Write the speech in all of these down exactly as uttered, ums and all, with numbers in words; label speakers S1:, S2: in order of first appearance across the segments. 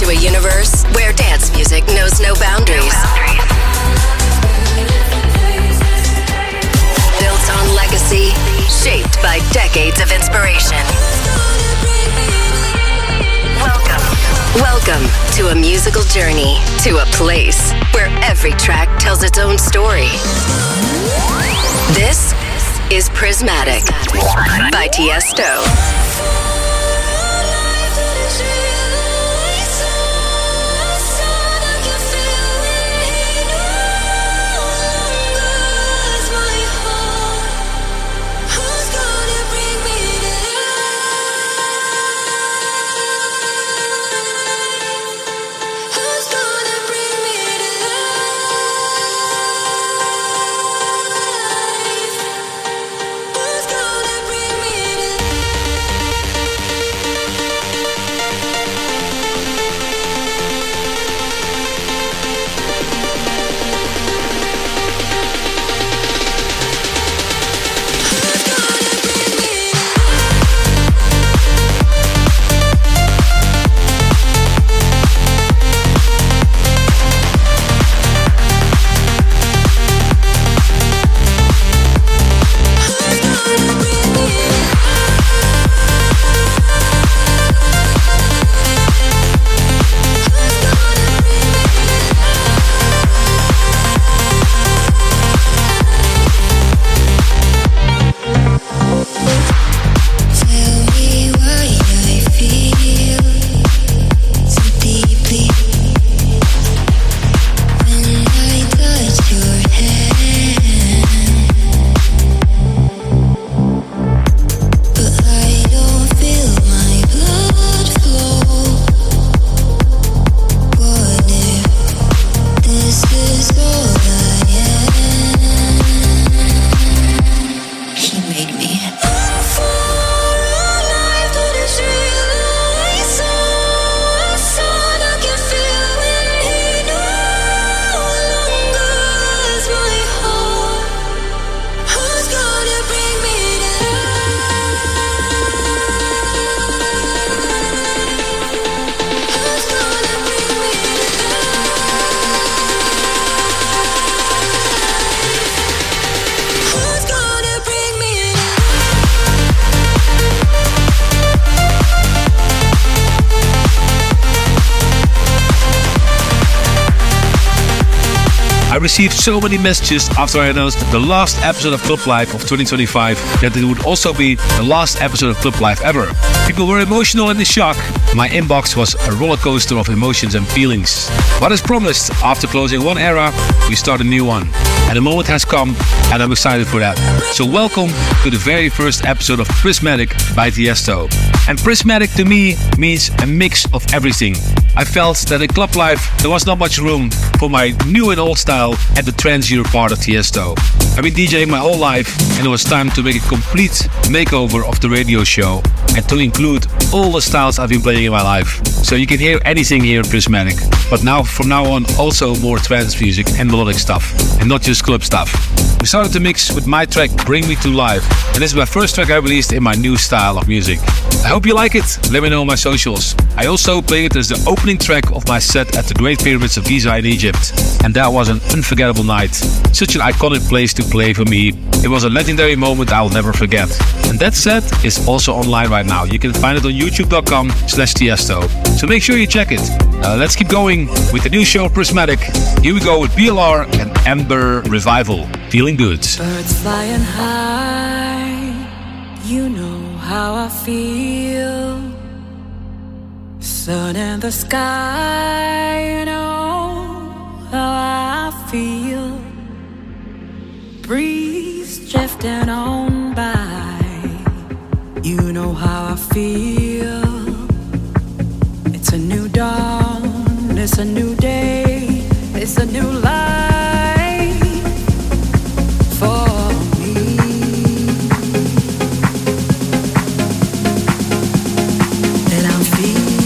S1: into a universe where dance music knows no boundaries. Built on legacy, shaped by decades of inspiration. Welcome. Welcome to a musical journey to a place where every track tells its own story. This is Prismatic by Tiesto.
S2: I received so many messages after I announced the last episode of Club Life of twenty twenty-five that it would also be the last episode of Club Life ever. People were emotional and in shock. My inbox was a roller coaster of emotions and feelings. But as promised, after closing one era, we start a new one. And the moment has come, and I'm excited for that. So welcome to the very first episode of Prismatic by Tiesto. And Prismatic to me means a mix of everything. I felt that in Club Life there was not much room for my new and old style and the trance-Euro part of Tiesto. I've been DJing my whole life and it was time to make a complete makeover of the radio show and to include all the styles I've been playing in my life. So you can hear anything here in Prismatic. But now, from now on, also more trance music and melodic stuff and not just club stuff. We started to mix with my track Bring Me to Life, and this is my first track I released in my new style of music. I hope you like it. Let me know on my socials. I also played it as the opening track of my set at the Great Pyramids of Giza in Egypt, and that was an unforgettable night. Such an iconic place to play for me. It was a legendary moment I'll never forget. And that set is also online right now. You can find it on youtube.com slash Tiesto. So make sure you check it. Uh, let's keep going with the new show Prismatic. Here we go with B L R and Amber Revival. Feeling good.
S3: Birds flying high, you know how I feel. Sun in the sky, you know how I feel. Breeze drifting on by, you know how I feel. It's a new dawn, it's a new day, it's a new life for me. And I'm feeling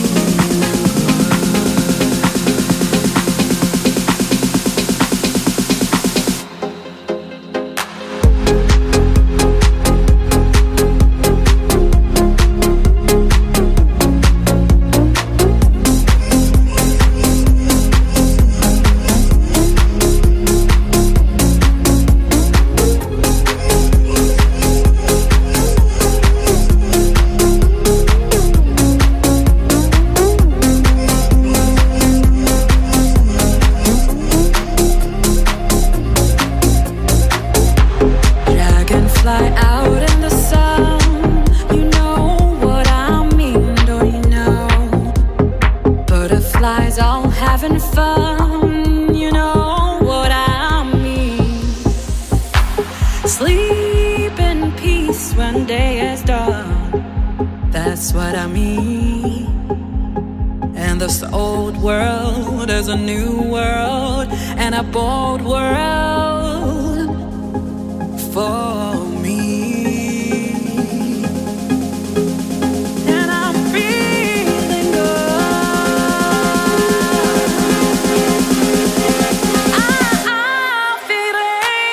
S3: Fly out in the sun, you know what I mean, don't you know? Butterflies all having fun, you know what I mean. Sleep in peace when day is done, that's what I mean. And this old world is a new world, and a bold world for me. And I'm feeling good. I, I'm feeling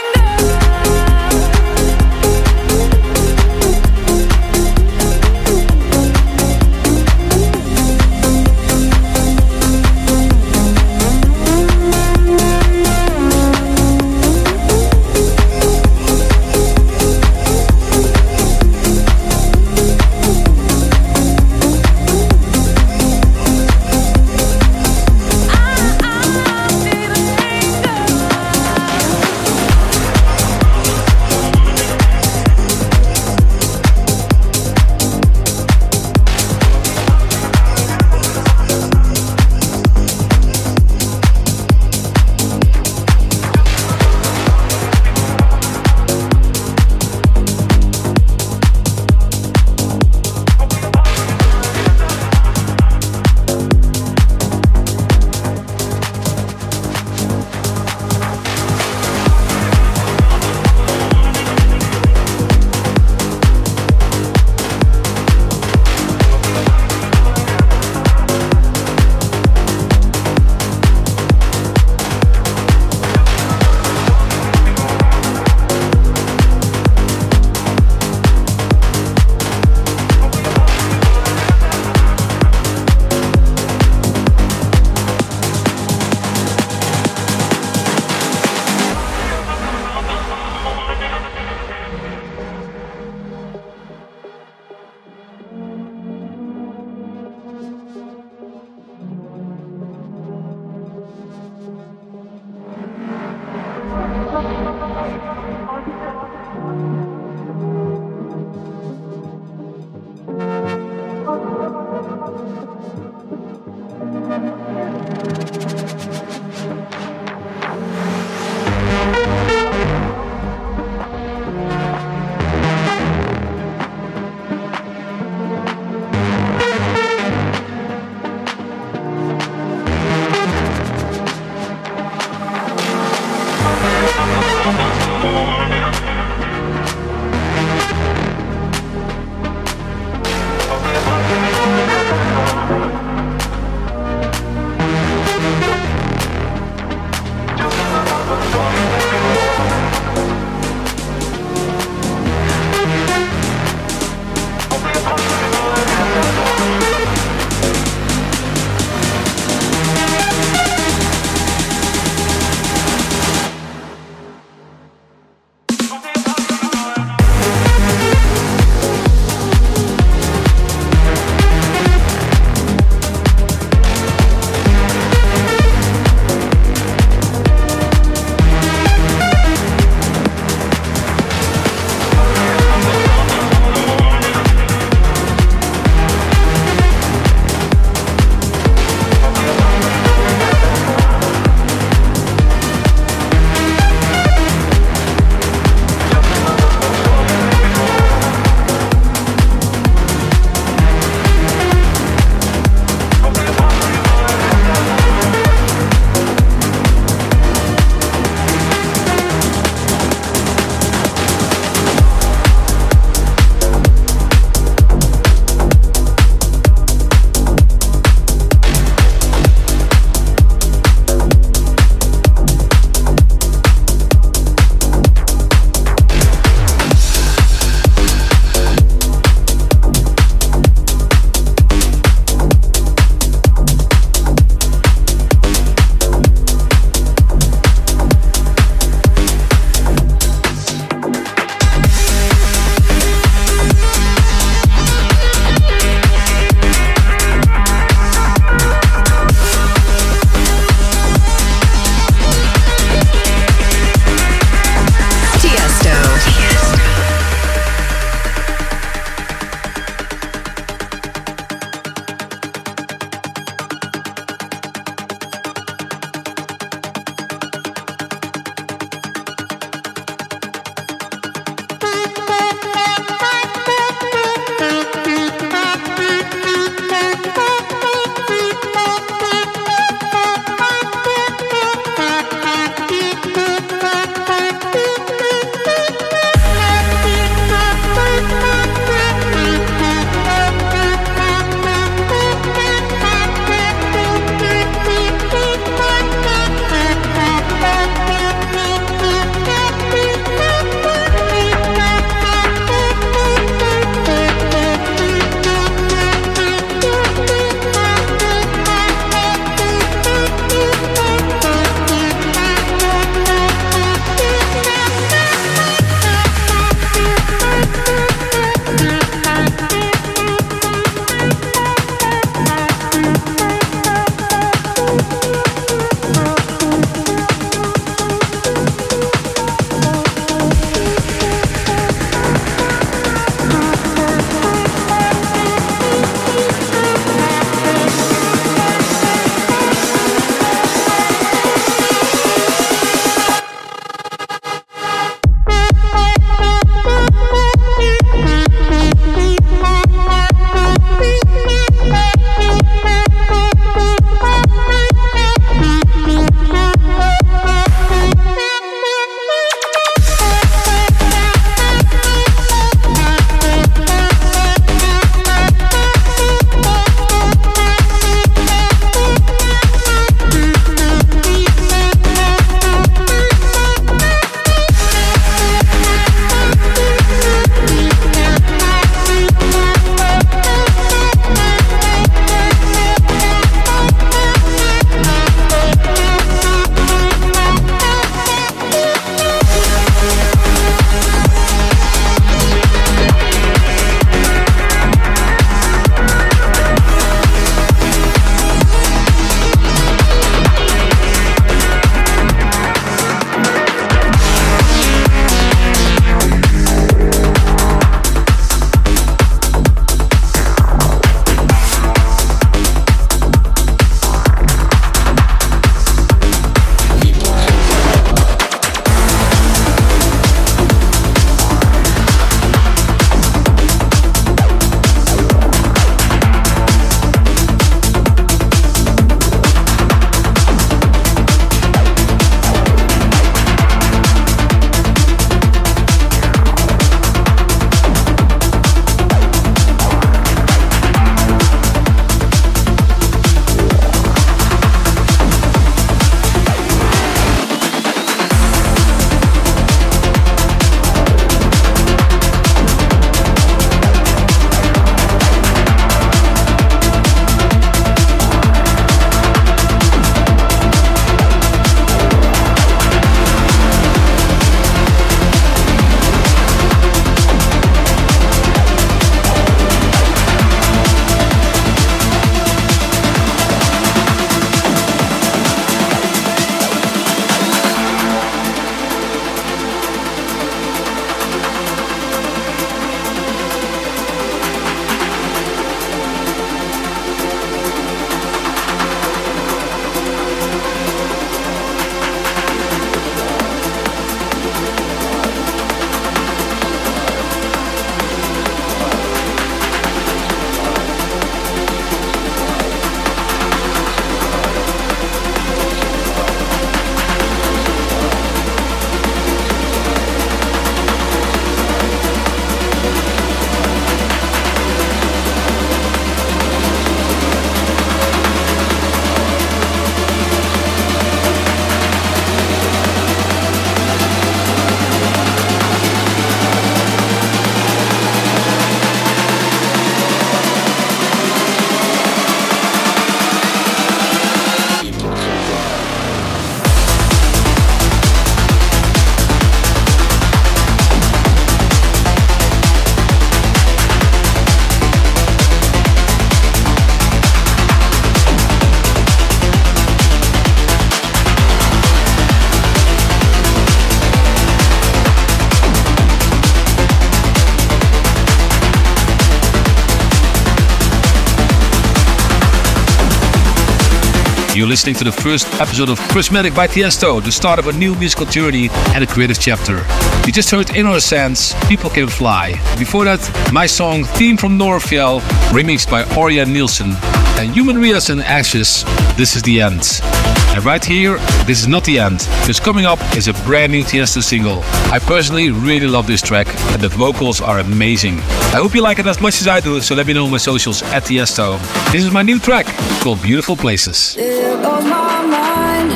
S2: You're listening to the first episode of Prismatic by Tiesto, the start of a new musical journey and a creative chapter. You just heard Inner Sense, People Can Fly. Before that, my song Theme from Northfjell, remixed by Orjan Nilsen. And Human Realists and Ashes, This Is the End. And right here, this is not the end, because coming up is a brand new Tiesto single. I personally really love this track, and the vocals are amazing. I hope you like it as much as I do, so let me know on my socials at Tiesto. This is my new track, called Beautiful Places.
S3: There goes my mind,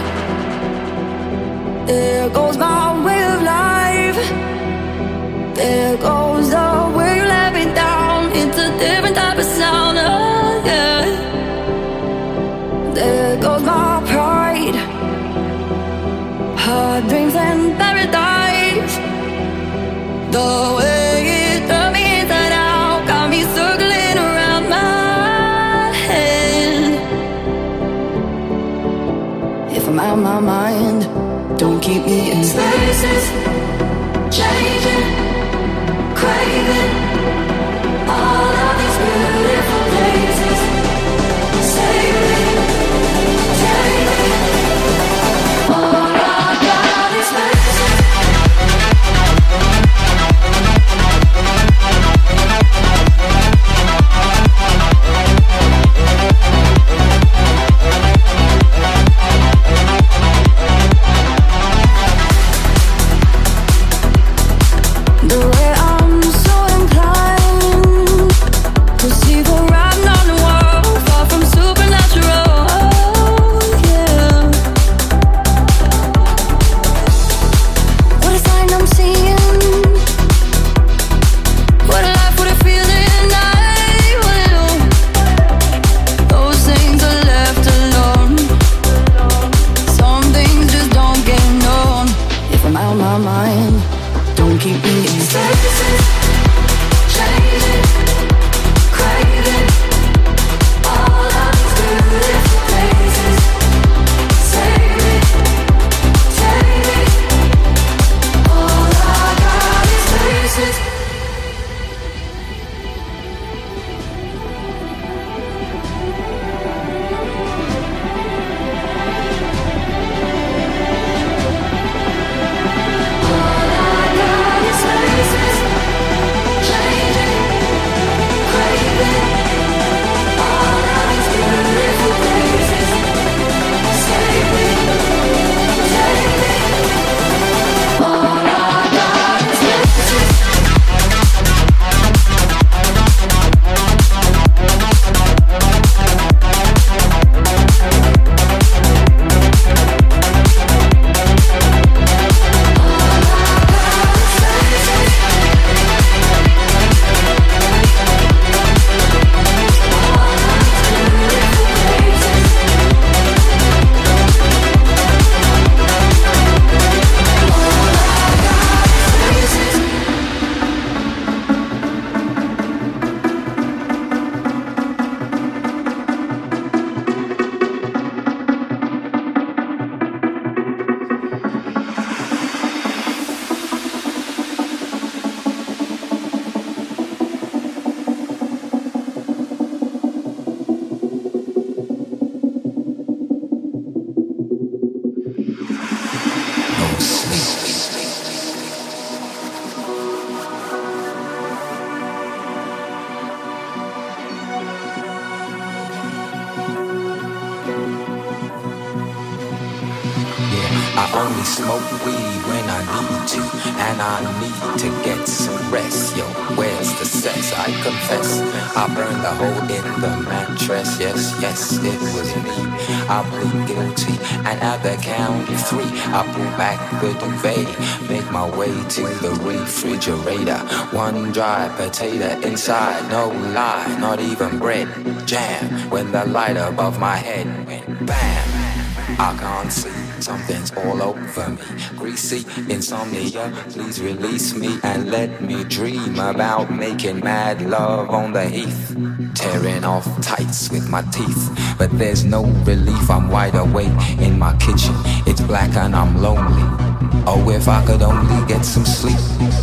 S3: there goes my way of life, there goes the way you let me down, it's a different type of sound, oh, yeah. There goes my pride, hard dreams and paradise. The way it turned me inside out, got me circling around my head. If I'm out of my mind, don't keep me in spaces, changing, craving all of these beautiful places. Save me, take me, all I got is spaces. The way I'm so inclined to see the writing on the wall, far from supernatural, oh, yeah. What a sign I'm seeing, what a life, what a feeling I will. Those things are left alone, some things just don't get known. If I'm out of my mind, don't keep me in spaces, changing, craving all of these beautiful places. Save me, take me, all I got is spaces.
S4: I only smoke weed when I need to, and I need to get some rest. Yo, where's the sex? I confess, I burned a hole in the mattress. Yes, yes, it was me. I plead guilty, and at the count of three, I pull back the duvet, make my way to the refrigerator. One dry potato inside, no lie, not even bread. Jam when the light above my head went bam. I can't see. Something's all over me, greasy insomnia. Please release me and let me dream about making mad love on the heath, tearing off tights with my teeth. But there's no relief, I'm wide awake in my kitchen. It's black and I'm lonely. Oh, if I could only get some sleep.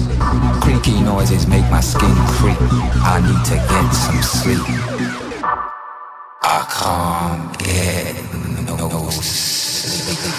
S4: Creaky noises make my skin creep. I need to get some sleep. I can't get no sleep.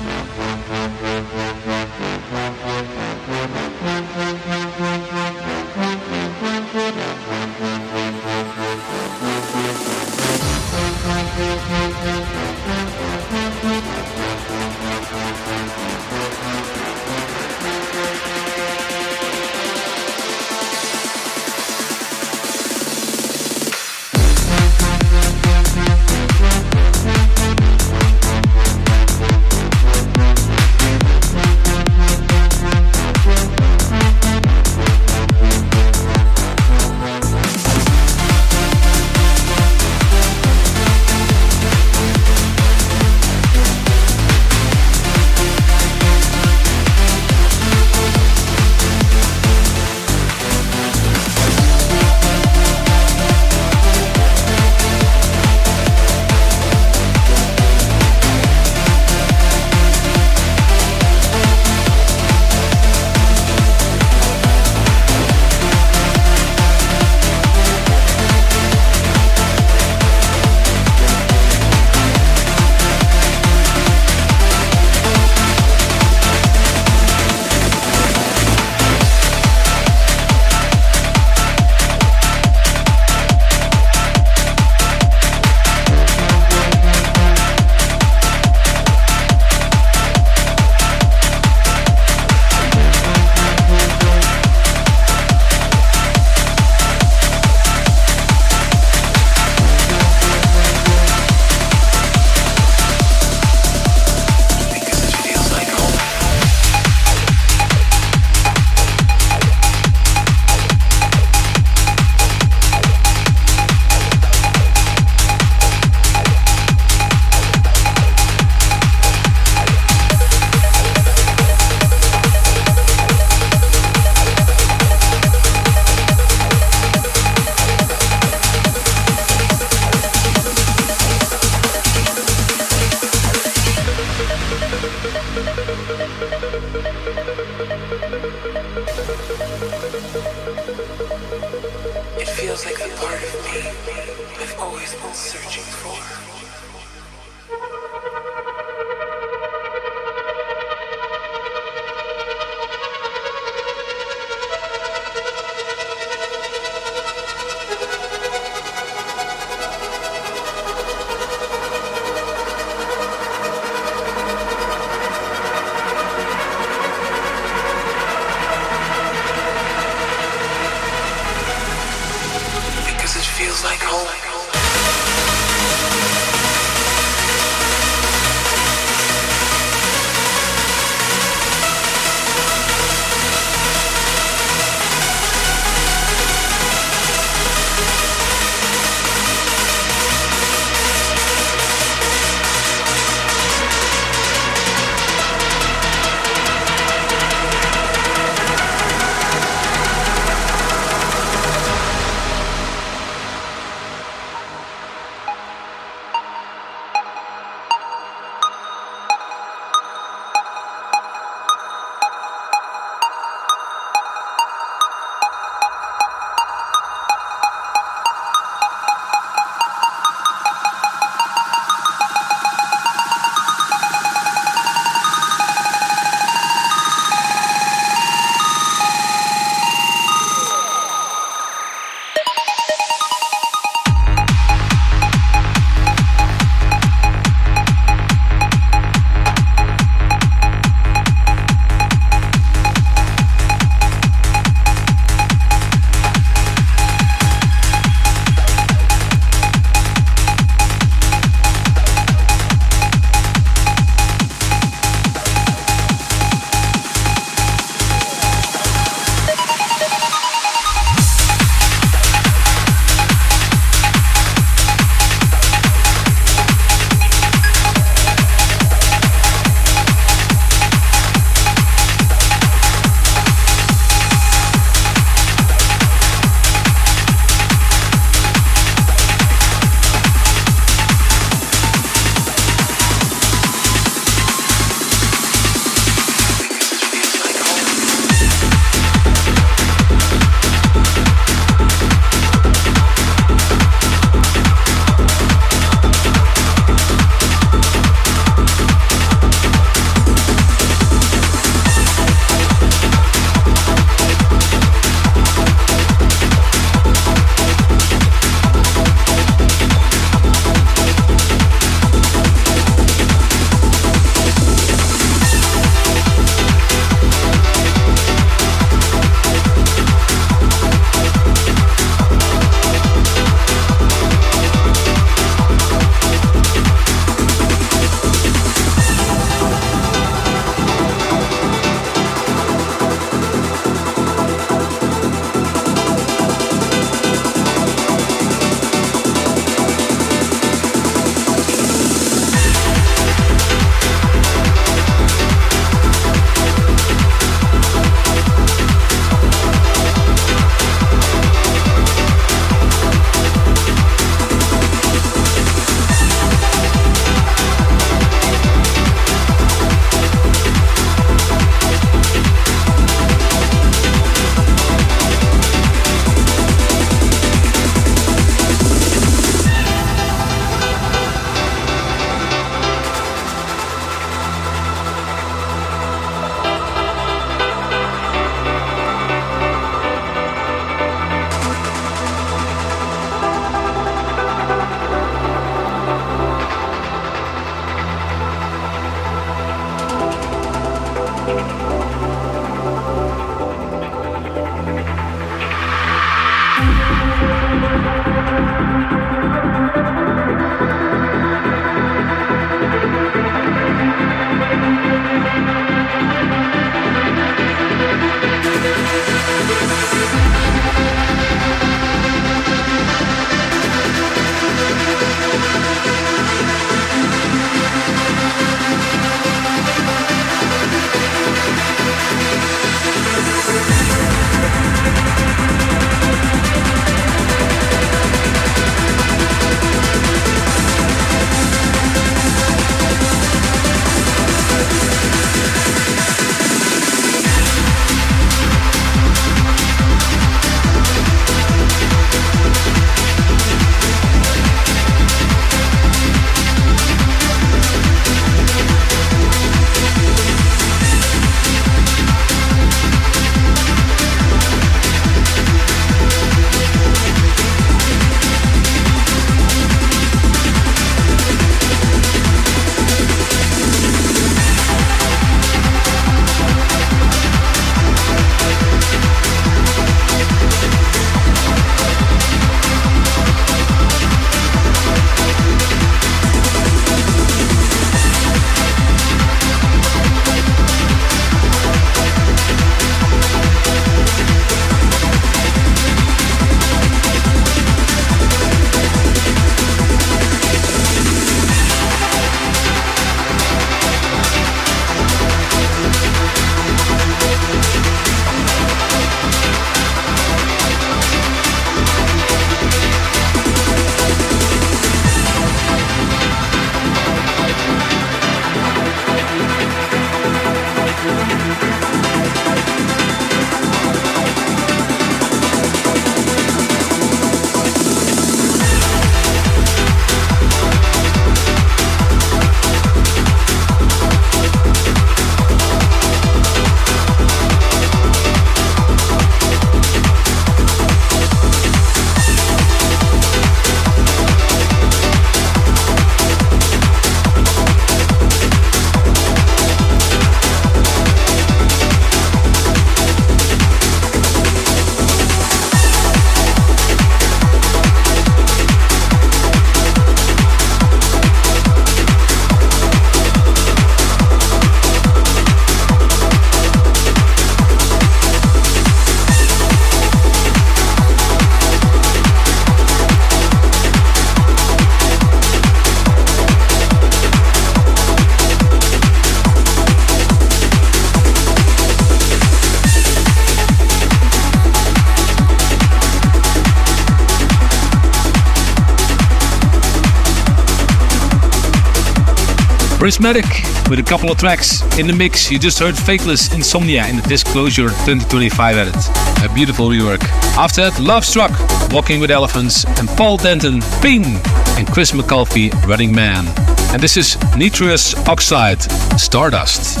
S2: Prismatic with a couple of tracks in the mix. You just heard Fateless Insomnia in the Disclosure twenty twenty-five edit. A beautiful rework. After that, Love Struck, Walking with Elephants, and Paul Denton, Ping, and Chris McAuliffe, Running Man. And this is Nitrous Oxide, Stardust.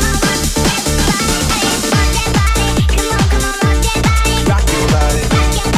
S5: Rock your body.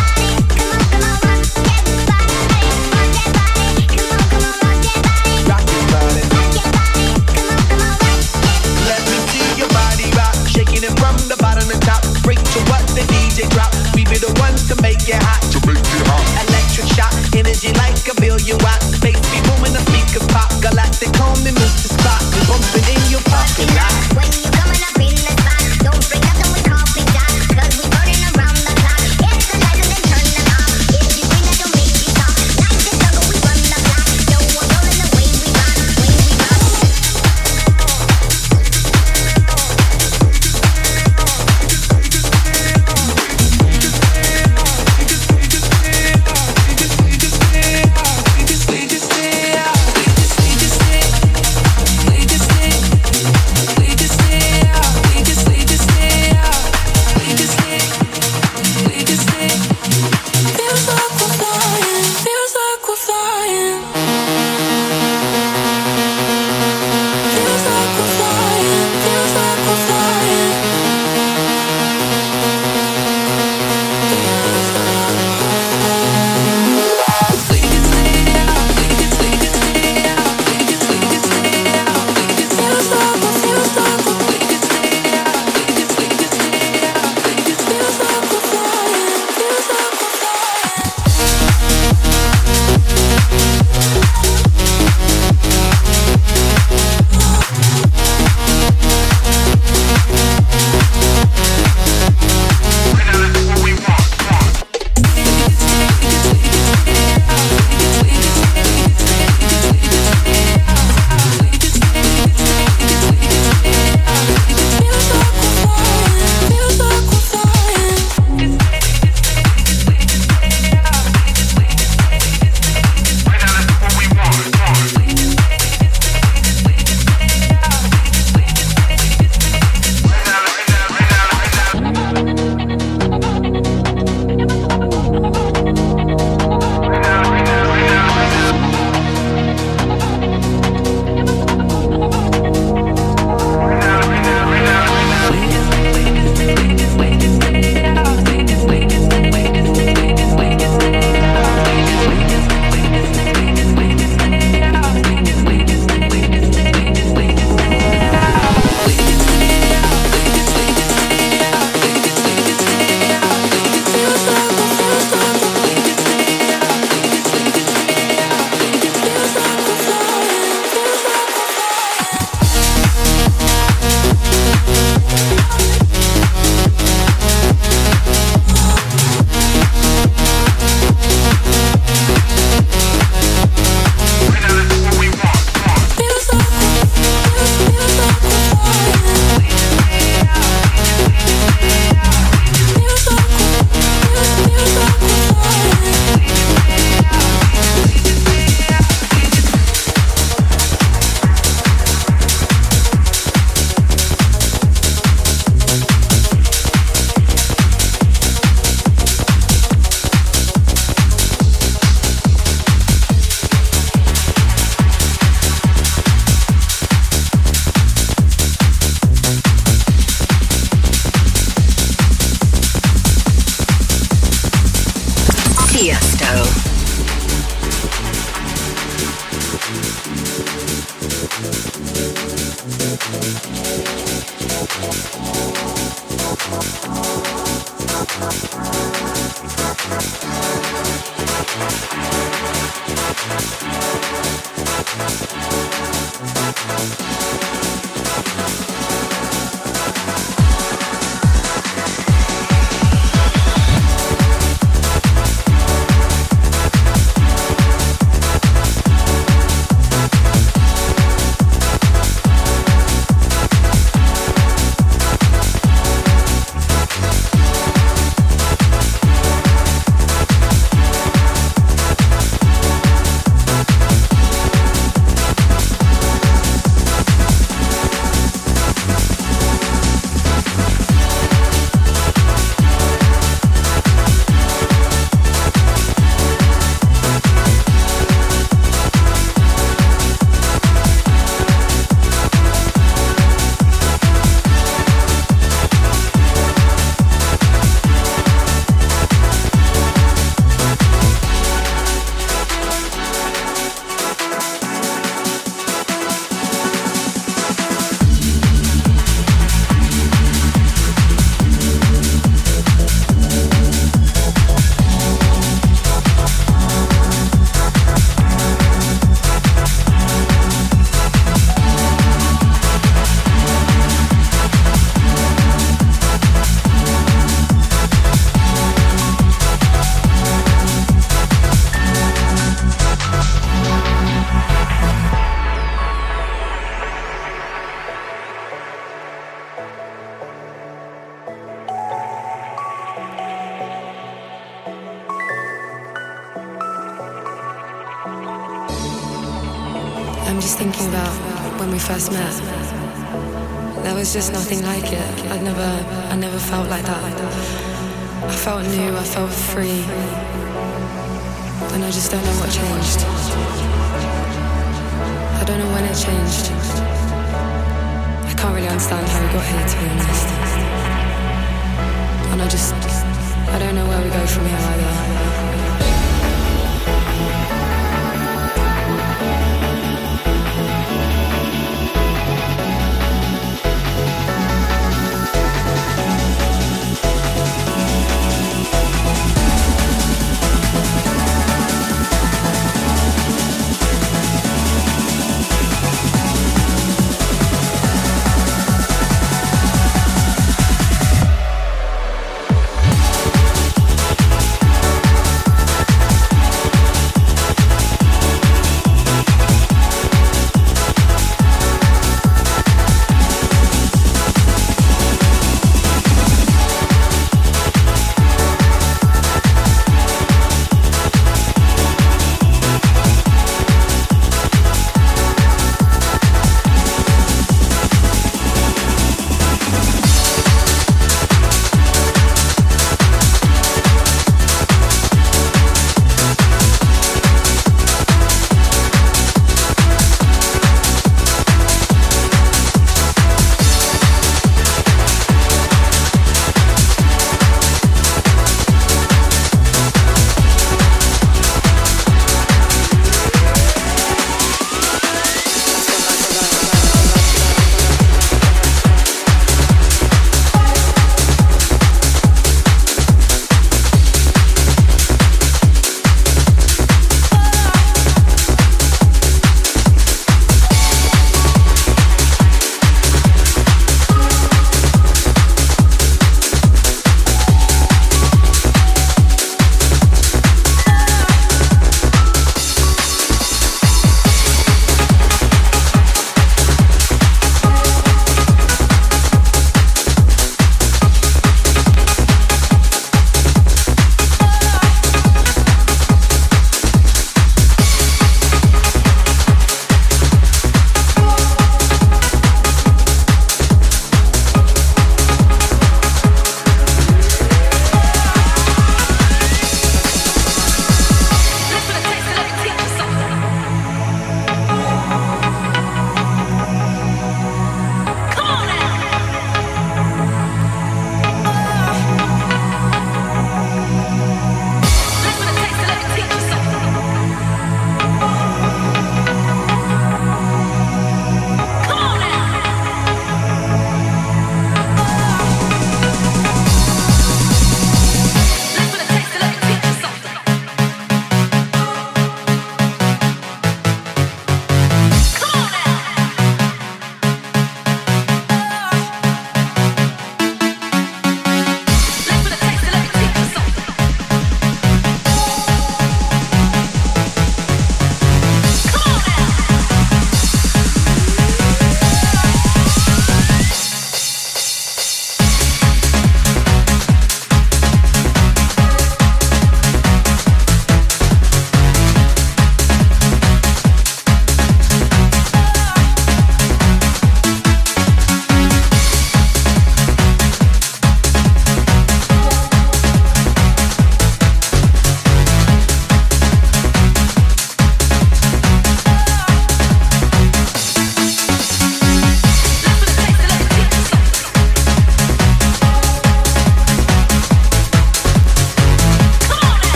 S3: I'm just thinking about when we first met. There was just nothing like it. I'd never, I never felt like that. I felt new, I felt free. And I just don't know what changed. I don't know when it changed. I can't really understand how we got here, to be honest. And I just, I don't know where we go from here either.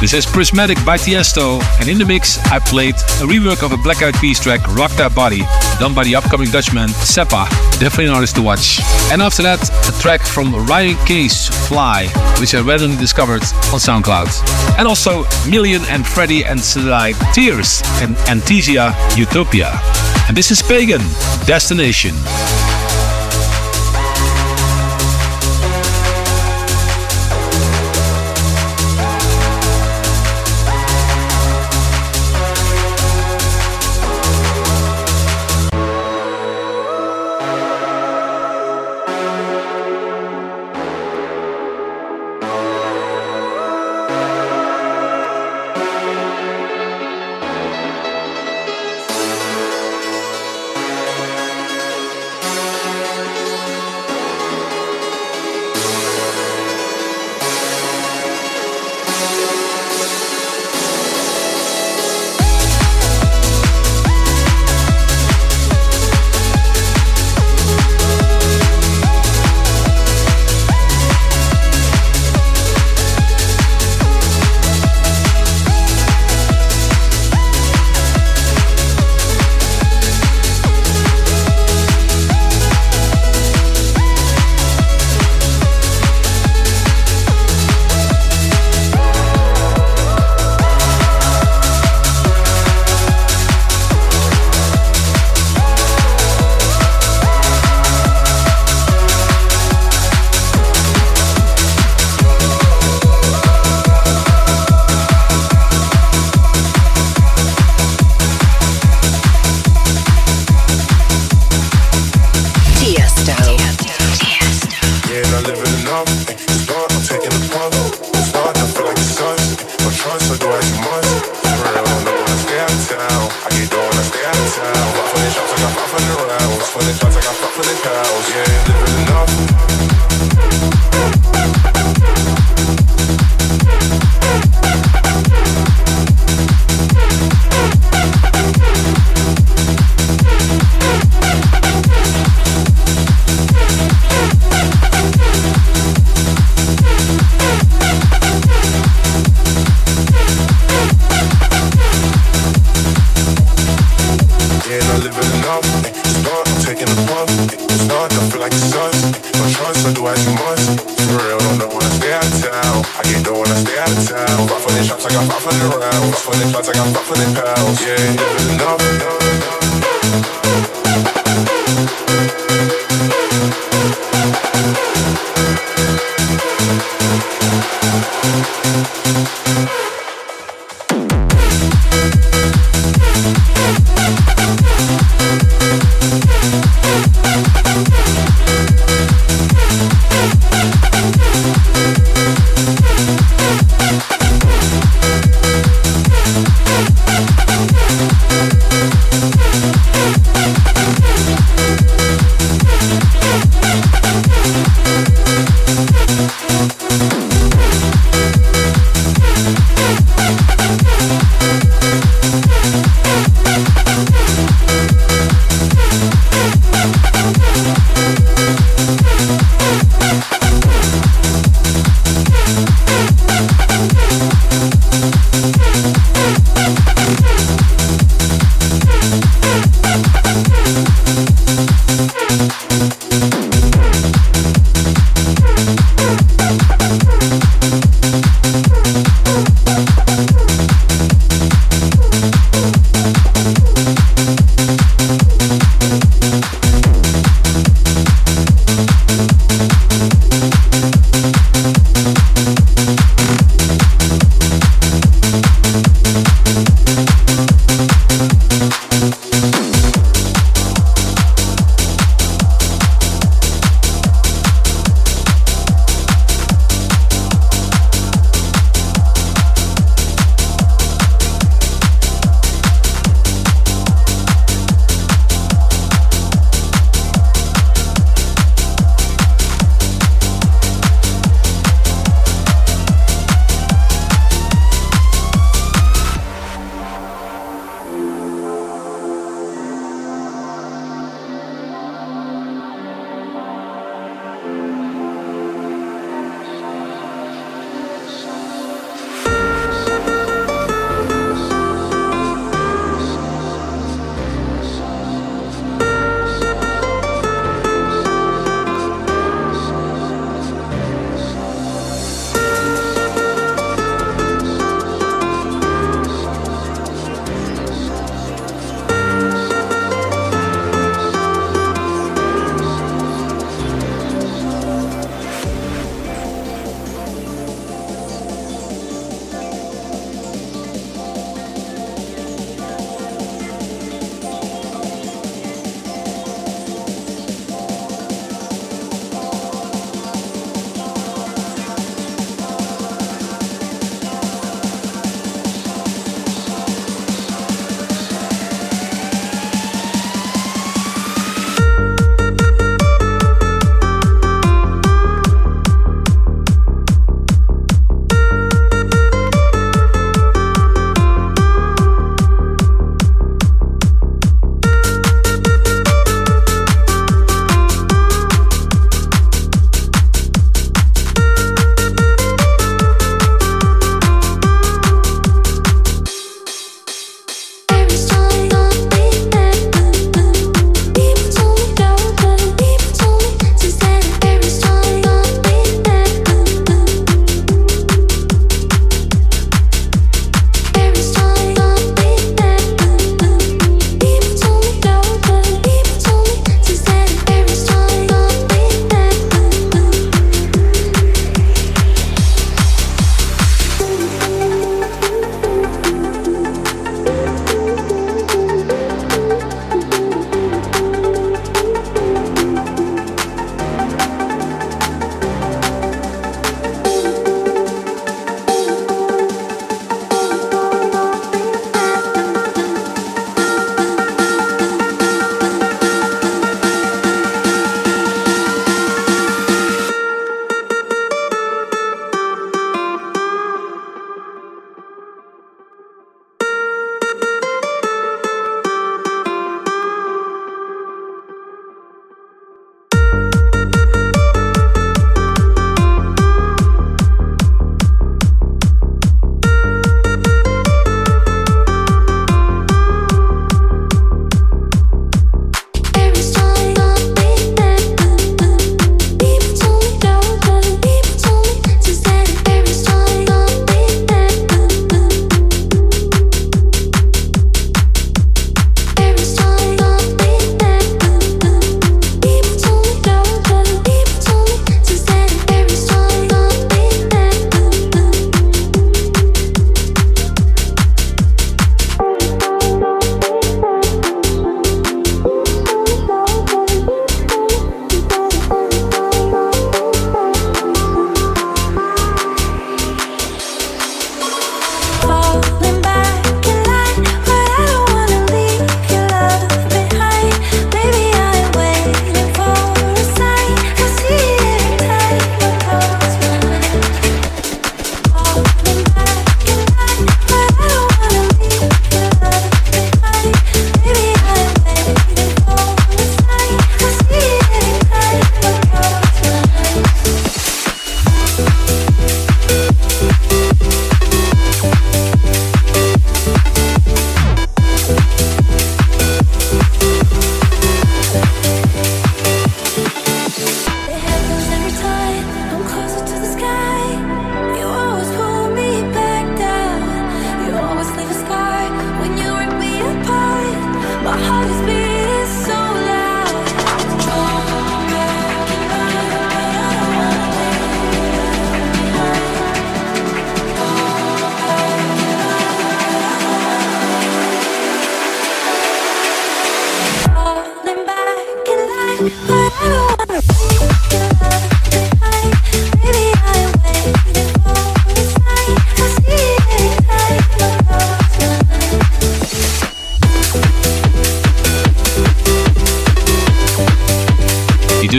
S2: This is Prismatic by Tiesto, and in the mix I played a rework of a Black Eyed Peas track, Rock That Body, done by the upcoming Dutchman Seppa, definitely an artist to watch. And after that, a track from Ryan Case, Fly, which I randomly discovered on SoundCloud. And also Million and Freddie and Sedai, Tears, and Anthesia, Utopia. And this is Pagan, Destination.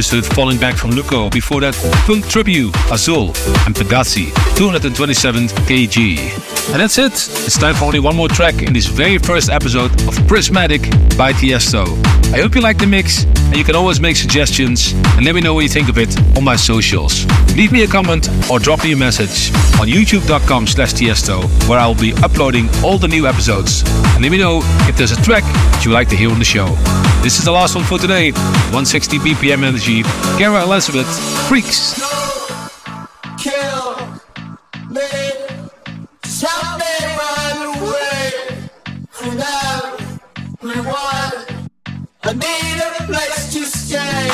S2: just heard Falling Back from Luco. Before that, Funk Tribute, Azul, and Pegasi, two hundred twenty-seven kilograms. And that's it. It's time for only one more track in this very first episode of Prismatic by Tiesto. I hope you like the mix, and you can always make suggestions and let me know what you think of it on my socials. Leave me a comment or drop me a message on youtube.com slash Tiesto, where I'll be uploading all the new episodes. And let me know if there's a track that you like to hear on the show. This is the last one for today. one sixty B P M energy. Kara Elizabeth, Freaks.
S5: Kill me, stop me, run away. Now we want. I need a place to stay.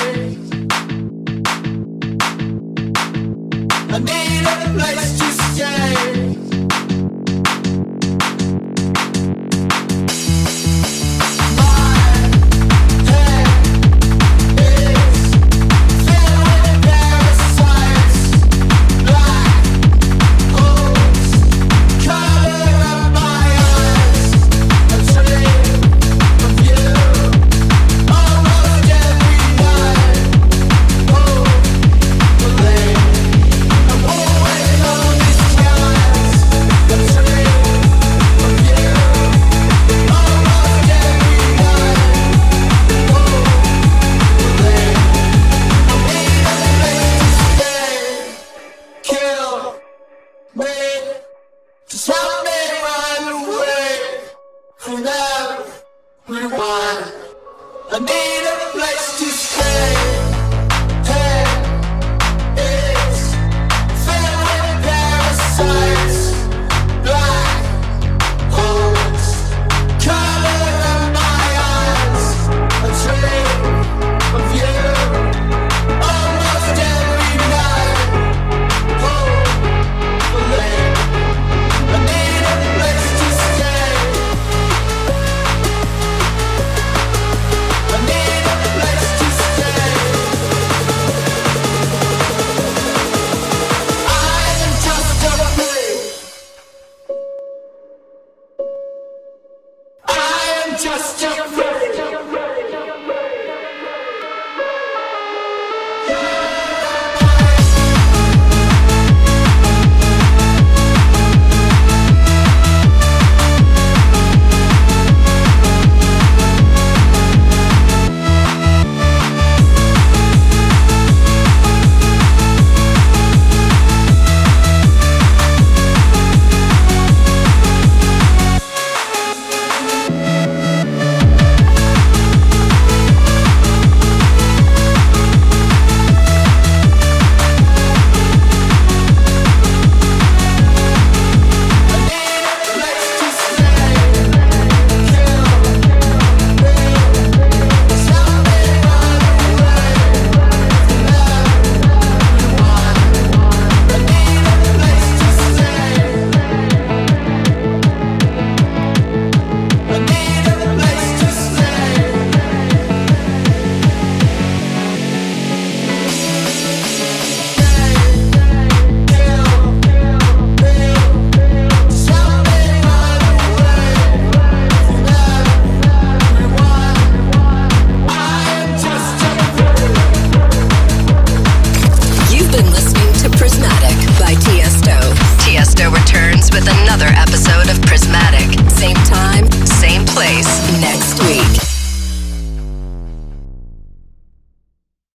S5: I need a place to stay. I need